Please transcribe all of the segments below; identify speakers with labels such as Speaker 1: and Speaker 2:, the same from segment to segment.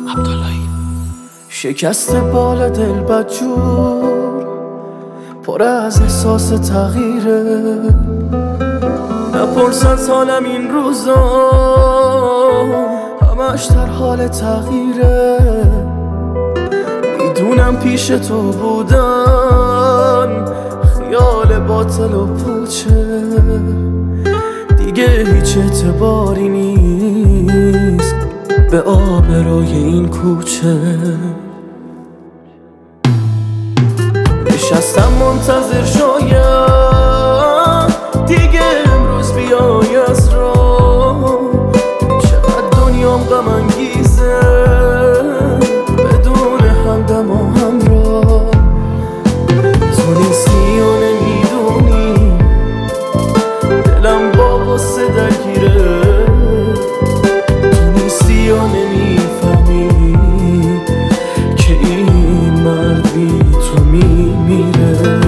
Speaker 1: شکست بال دل بدجور پر از احساس تغییره. نپرسن سالم این روزا همش در حال تغییره. میدونم پیش تو بودن خیال باطل و پوچه، دیگه هیچ اعتباری نیست به آبروی این کوچه. نشستم منتظر شاید دیگه امروز بیای از راه. چقدر دنیام غم انگیزه بدون همدم و همراه. تو نیستی و نمیدونی دلم با غصه درگیره. تو نیستی و نمیفهمی که این مرد بی تو میمیره.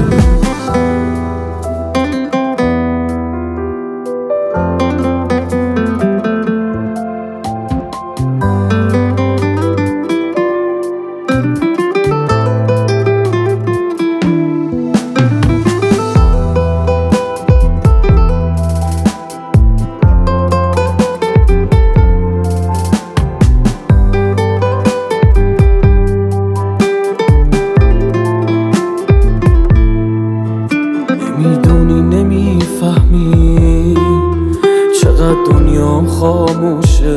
Speaker 1: میدونی نمیفهمی چقدر دنیام خاموشه.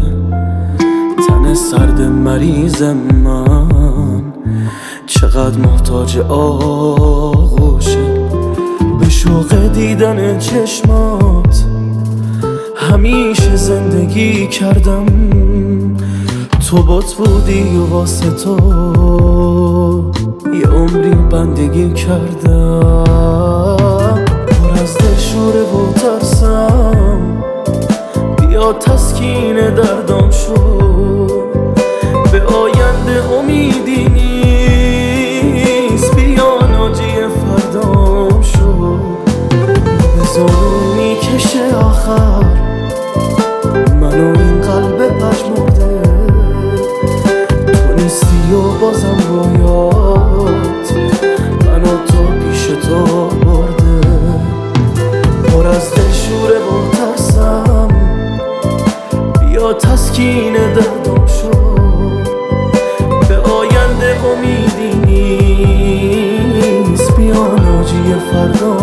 Speaker 1: تن سرد مریض من چقدر محتاج آغوشه. به شوق دیدن چشمات همیشه زندگی کردم. تو بت بودی و واسه تو یه عمری بندگی کردم. پر از دلشوره و ترسم بیا تسکین دردام شد. به آینده امیدی نیست بیا ناجی فردام شد. بذار میکشه آخر منو این قلب پژمرده. تو نیستی و بازم رویات منو تو پیش تو برده. پر از دلشوره و ترسم بیا تسکین دردم شد. به آینده امیدی نیست بیا ناجی فردا